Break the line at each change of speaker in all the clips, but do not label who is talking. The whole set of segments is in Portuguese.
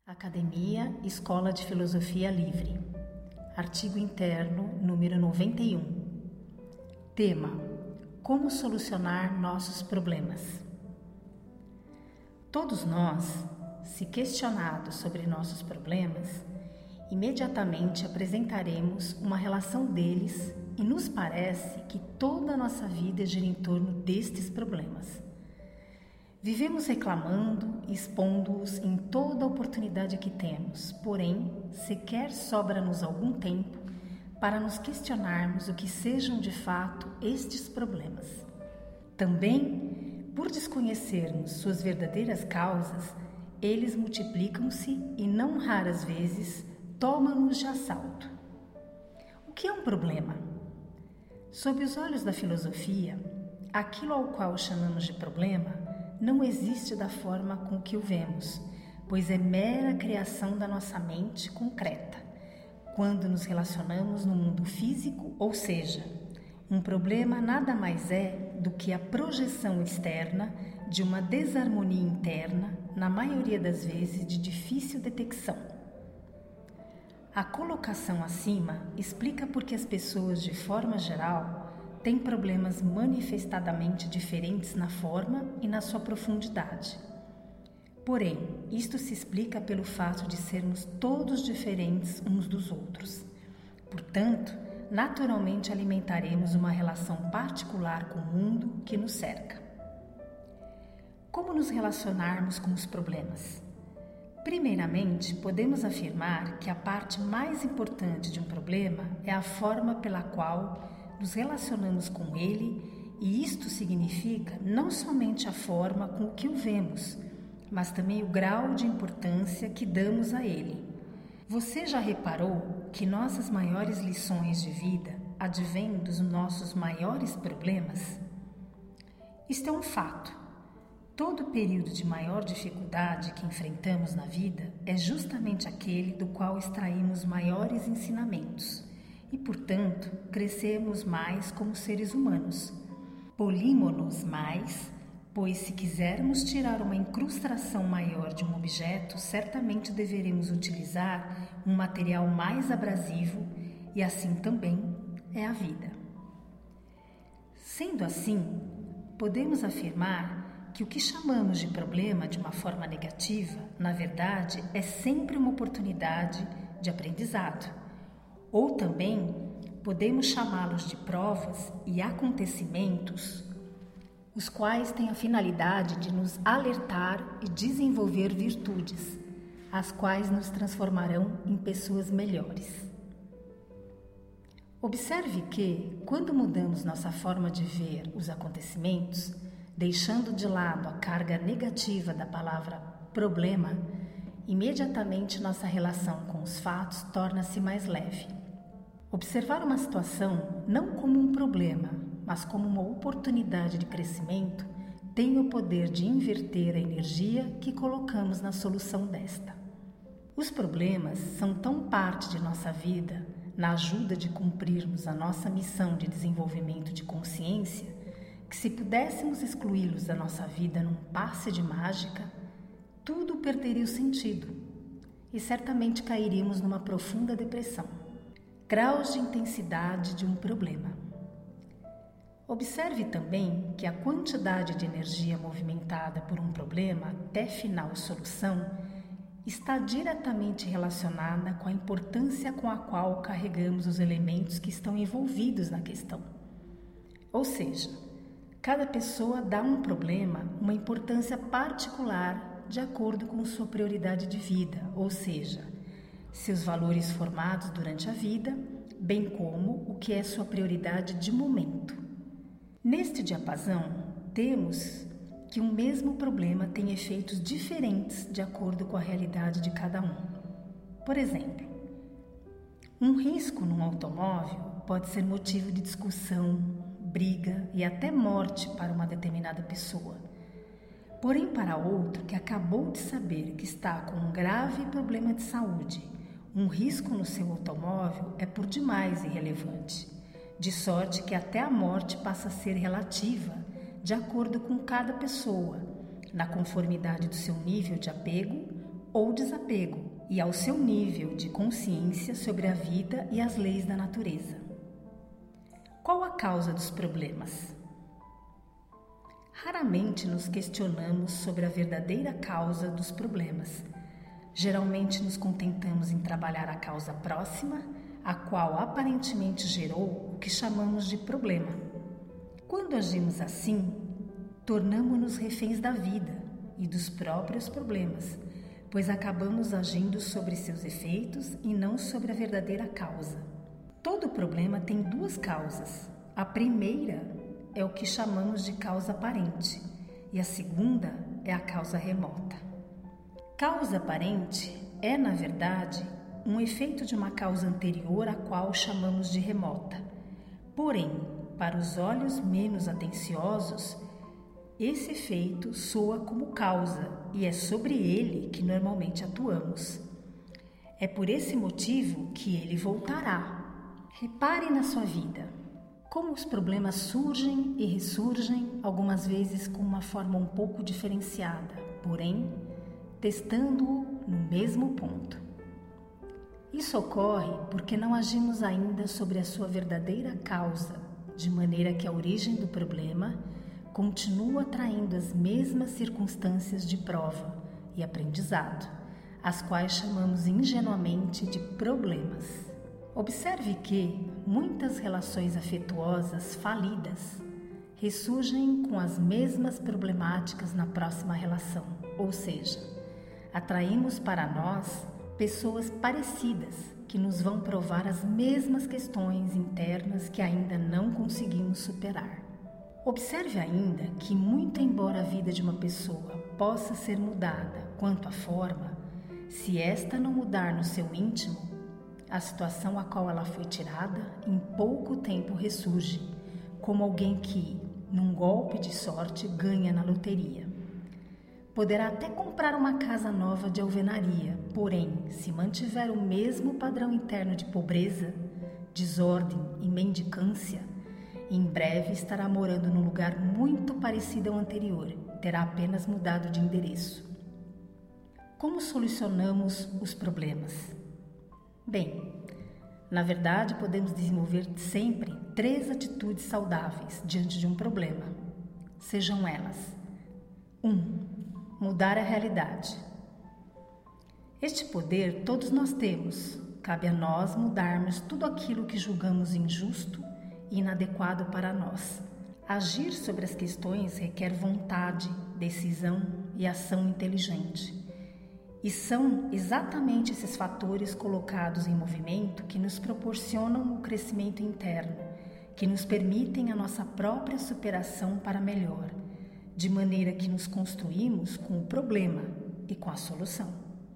Academia Escola de Filosofia Livre. Artigo interno número 91. Tema: como solucionar nossos problemas. Todos nós, se questionados sobre nossos problemas, imediatamente apresentaremos uma relação deles e nos parece que toda a nossa vida gira em torno destes problemas. Vivemos reclamando e expondo-os em toda a oportunidade que temos, porém, sequer sobra-nos algum tempo para nos questionarmos o que sejam de fato estes problemas. Também, por desconhecermos suas verdadeiras causas, eles multiplicam-se e não raras vezes tomam-nos de assalto. O que é um problema? Sob os olhos da filosofia, aquilo ao qual chamamos de problema não existe da forma com que o vemos, pois é mera criação da nossa mente concreta, quando nos relacionamos no mundo físico, ou seja, um problema nada mais é do que a projeção externa de uma desarmonia interna, na maioria das vezes de difícil detecção. A colocação acima explica por que as pessoas, de forma geral, têm problemas manifestadamente diferentes na forma e na sua profundidade. Porém, isto se explica pelo fato de sermos todos diferentes uns dos outros. Portanto, naturalmente alimentaremos uma relação particular com o mundo que nos cerca. Como nos relacionarmos com os problemas? Primeiramente, podemos afirmar que a parte mais importante de um problema é a forma pela qual nos relacionamos com ele, e isto significa não somente a forma com que o vemos, mas também o grau de importância que damos a ele. Você já reparou que nossas maiores lições de vida advêm dos nossos maiores problemas? Isto é um fato. Todo período de maior dificuldade que enfrentamos na vida é justamente aquele do qual extraímos maiores ensinamentos. E, portanto, crescemos mais como seres humanos. Polimos-nos mais, pois se quisermos tirar uma incrustação maior de um objeto, certamente deveremos utilizar um material mais abrasivo, e assim também é a vida. Sendo assim, podemos afirmar que o que chamamos de problema de uma forma negativa, na verdade, é sempre uma oportunidade de aprendizado. Ou também podemos chamá-los de provas e acontecimentos, os quais têm a finalidade de nos alertar e desenvolver virtudes, as quais nos transformarão em pessoas melhores. Observe que, quando mudamos nossa forma de ver os acontecimentos, deixando de lado a carga negativa da palavra problema, imediatamente nossa relação com os fatos torna-se mais leve. Observar uma situação não como um problema, mas como uma oportunidade de crescimento, tem o poder de inverter a energia que colocamos na solução desta. Os problemas são tão parte de nossa vida, na ajuda de cumprirmos a nossa missão de desenvolvimento de consciência, que se pudéssemos excluí-los da nossa vida num passe de mágica, tudo perderia o sentido e certamente cairíamos numa profunda depressão. Graus de intensidade de um problema. Observe também que a quantidade de energia movimentada por um problema até final solução está diretamente relacionada com a importância com a qual carregamos os elementos que estão envolvidos na questão. Ou seja, cada pessoa dá a um problema uma importância particular de acordo com sua prioridade de vida, ou seja, seus valores formados durante a vida, bem como o que é sua prioridade de momento. Neste diapasão, temos que um mesmo problema tem efeitos diferentes de acordo com a realidade de cada um. Por exemplo, um risco num automóvel pode ser motivo de discussão, briga e até morte para uma determinada pessoa. Porém, para outro que acabou de saber que está com um grave problema de saúde, um risco no seu automóvel é por demais irrelevante, de sorte que até a morte passa a ser relativa, de acordo com cada pessoa, na conformidade do seu nível de apego ou desapego e ao seu nível de consciência sobre a vida e as leis da natureza. Qual a causa dos problemas? Raramente nos questionamos sobre a verdadeira causa dos problemas. Geralmente nos contentamos em trabalhar a causa próxima, a qual aparentemente gerou o que chamamos de problema. Quando agimos assim, tornamo-nos reféns da vida e dos próprios problemas, pois acabamos agindo sobre seus efeitos e não sobre a verdadeira causa. Todo problema tem duas causas. A primeira é o que chamamos de causa aparente e a segunda é a causa remota. Causa aparente é, na verdade, um efeito de uma causa anterior, a qual chamamos de remota. Porém, para os olhos menos atenciosos, esse efeito soa como causa e é sobre ele que normalmente atuamos. É por esse motivo que ele voltará. Repare na sua vida como os problemas surgem e ressurgem, algumas vezes com uma forma um pouco diferenciada, porém, testando-o no mesmo ponto. Isso ocorre porque não agimos ainda sobre a sua verdadeira causa, de maneira que a origem do problema continua atraindo as mesmas circunstâncias de prova e aprendizado, as quais chamamos ingenuamente de problemas. Observe que muitas relações afetuosas falidas ressurgem com as mesmas problemáticas na próxima relação, ou seja, atraímos para nós pessoas parecidas que nos vão provar as mesmas questões internas que ainda não conseguimos superar. Observe ainda que, muito embora a vida de uma pessoa possa ser mudada quanto à forma, se esta não mudar no seu íntimo, a situação a qual ela foi tirada em pouco tempo ressurge, como alguém que, num golpe de sorte, ganha na loteria. Poderá até comprar uma casa nova de alvenaria, porém, se mantiver o mesmo padrão interno de pobreza, desordem e mendicância, em breve estará morando num lugar muito parecido ao anterior, terá apenas mudado de endereço. Como solucionamos os problemas? Bem, na verdade podemos desenvolver sempre 3 atitudes saudáveis diante de um problema. Sejam elas: 1. Mudar a realidade. Este poder todos nós temos. Cabe a nós mudarmos tudo aquilo que julgamos injusto e inadequado para nós. Agir sobre as questões requer vontade, decisão e ação inteligente. E são exatamente esses fatores colocados em movimento que nos proporcionam o crescimento interno, que nos permitem a nossa própria superação para melhor, de maneira que nos construímos com o problema e com a solução.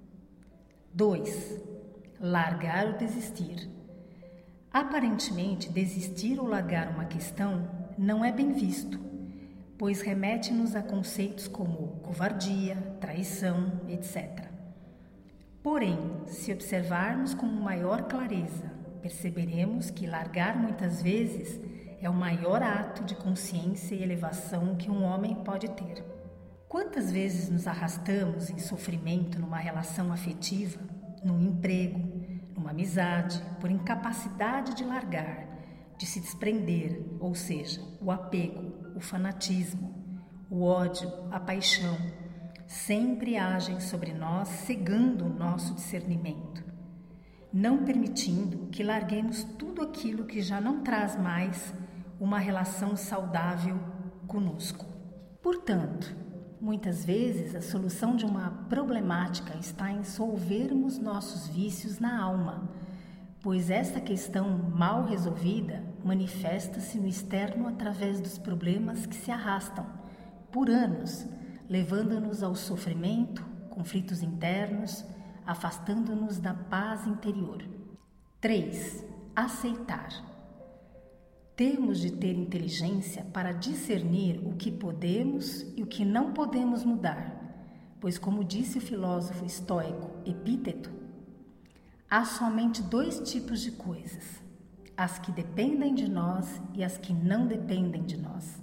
2. Largar ou desistir. Aparentemente, desistir ou largar uma questão não é bem visto, pois remete-nos a conceitos como covardia, traição, etc. Porém, se observarmos com maior clareza, perceberemos que largar muitas vezes é o maior ato de consciência e elevação que um homem pode ter. Quantas vezes nos arrastamos em sofrimento numa relação afetiva, num emprego, numa amizade, por incapacidade de largar, de se desprender, ou seja, o apego, o fanatismo, o ódio, a paixão, sempre agem sobre nós, cegando o nosso discernimento, não permitindo que larguemos tudo aquilo que já não traz mais uma relação saudável conosco. Portanto, muitas vezes a solução de uma problemática está em solvermos nossos vícios na alma, pois esta questão mal resolvida manifesta-se no externo através dos problemas que se arrastam por anos, levando-nos ao sofrimento, conflitos internos, afastando-nos da paz interior. 3. Aceitar. Temos de ter inteligência para discernir o que podemos e o que não podemos mudar, pois, como disse o filósofo estoico Epíteto, há somente 2 tipos de coisas: as que dependem de nós e as que não dependem de nós.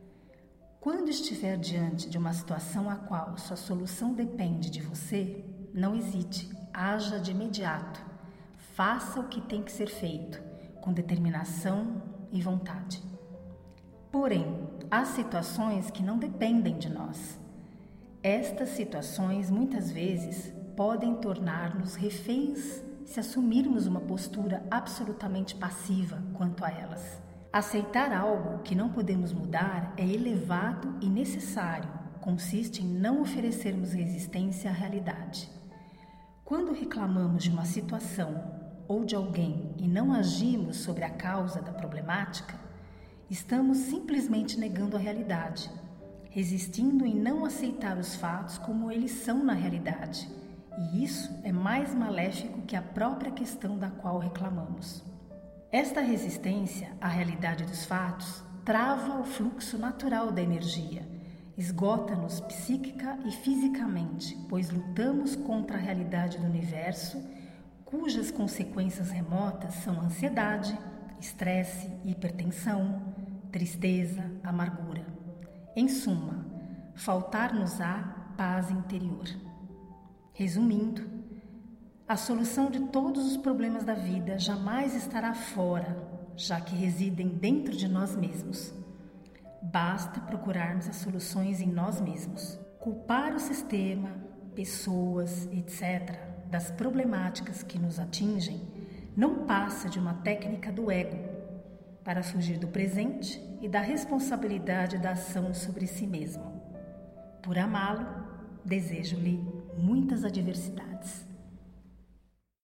Quando estiver diante de uma situação a qual sua solução depende de você, não hesite, haja de imediato. Faça o que tem que ser feito, com determinação e vontade. Porém, há situações que não dependem de nós. Estas situações, muitas vezes, podem tornar-nos reféns se assumirmos uma postura absolutamente passiva quanto a elas. Aceitar algo que não podemos mudar é elevado e necessário. Consiste em não oferecermos resistência à realidade. Quando reclamamos de uma situação ou de alguém e não agimos sobre a causa da problemática, estamos simplesmente negando a realidade, resistindo em não aceitar os fatos como eles são na realidade. E isso é mais maléfico que a própria questão da qual reclamamos. Esta resistência à realidade dos fatos trava o fluxo natural da energia, esgota-nos psíquica e fisicamente, pois lutamos contra a realidade do universo, cujas consequências remotas são ansiedade, estresse, hipertensão, tristeza, amargura. Em suma, faltar-nos-á paz interior. Resumindo, a solução de todos os problemas da vida jamais estará fora, já que residem dentro de nós mesmos. Basta procurarmos as soluções em nós mesmos. Culpar o sistema, pessoas, etc., das problemáticas que nos atingem não passa de uma técnica do ego para fugir do presente e da responsabilidade da ação sobre si mesmo. Por amá-lo, desejo-lhe muitas adversidades.